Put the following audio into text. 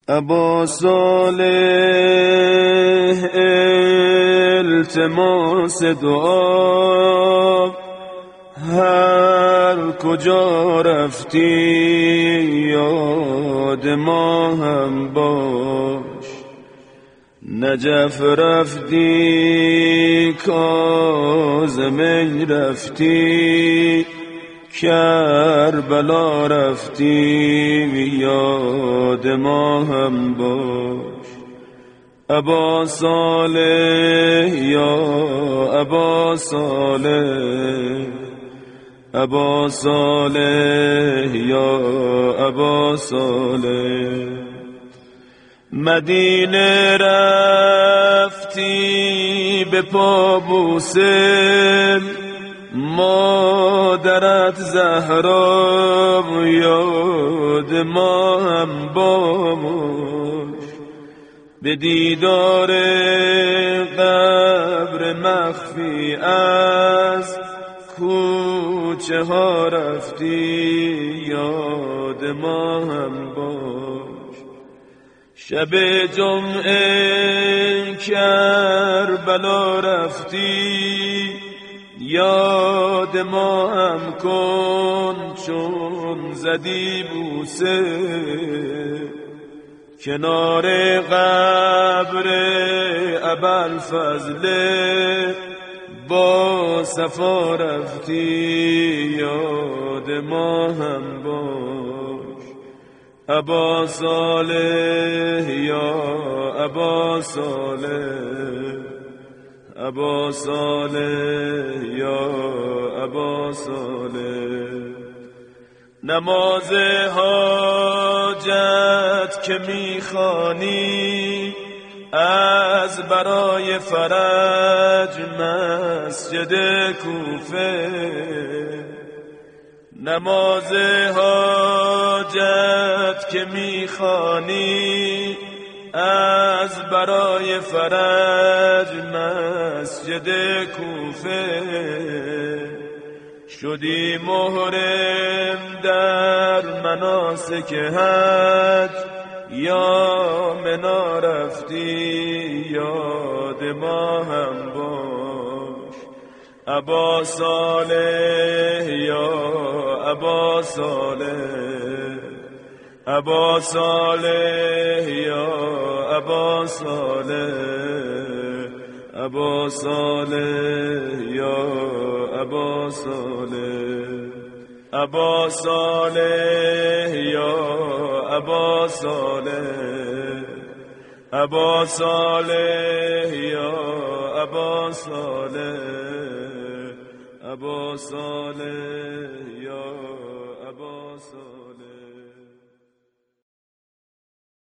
ابا صالح التماس دعا، هر کجا رفتی یاد ما هم باش. نجف رفتی کاظمی رفتی، کربلا رفتی یاد ما هم باش. ابا صالح یا ابا صالح، ابا صالح یا ابا صالح. مدینه رفتی به پا بوسه، مادرت زهرا یاد ما هم باش. به دیدار قبر مخفی از کوچه ها رفتی یاد ما هم باش. شب جمعه کربلا رفتی یاد ما هم کن چون زدی بوسه. کنار قبر ابوالفضل با صفا رفتی یاد ما هم باش. ابا صالح یا ابا صالح، ابا صالح یا ابا صالح. نماز حاجت که میخوانی از برای فرج مسجد کوفه. نماز حاجت که میخوانی از برای فرج مسجد کوفه. شدی محرم در مناسک حج، یا منا رفتی یاد ما هم باش. ابا صالح یا ابا صالح، ابا صالح یا ابا صالح، ابا صالح یا ابا صالح. ابا صالح یا ابا صالح، ابا صالح یا ابا صالح، ابا صالح یا